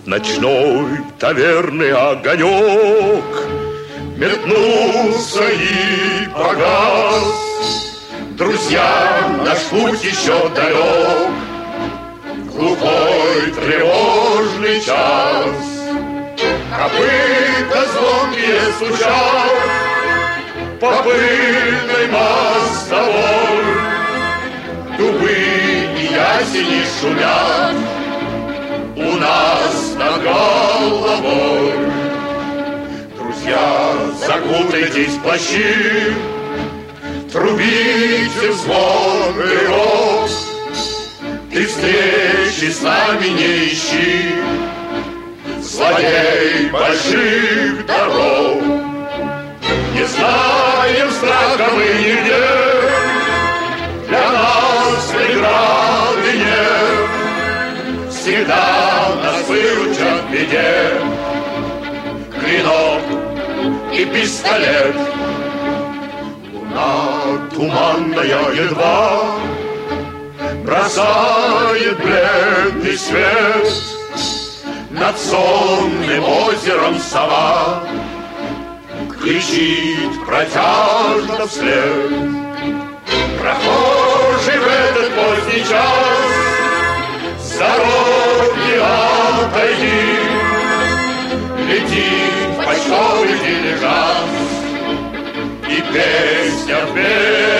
Ночной таверны огонек метнулся и погас. Друзья, наш путь еще далек, глухой тревожный час. Копыта звонкие стучат по пыльной мостовой, дубы и ясени шумят у нас над головой. Друзья, закутайтесь в плащи, трубите в звон и рог. Ты встречи с нами не ищи, злодей больших дорог. Не знаем страха мы нигде, для нас преграды нет. Всегда нас выручат в беде клинок и пистолет. Луна туманная едва бросает бледный свет, над сонным озером сова кричит протяжно вслед. Прохожий в этот поздний час с дороги отойди, летит почтовый дилижанс, и песня в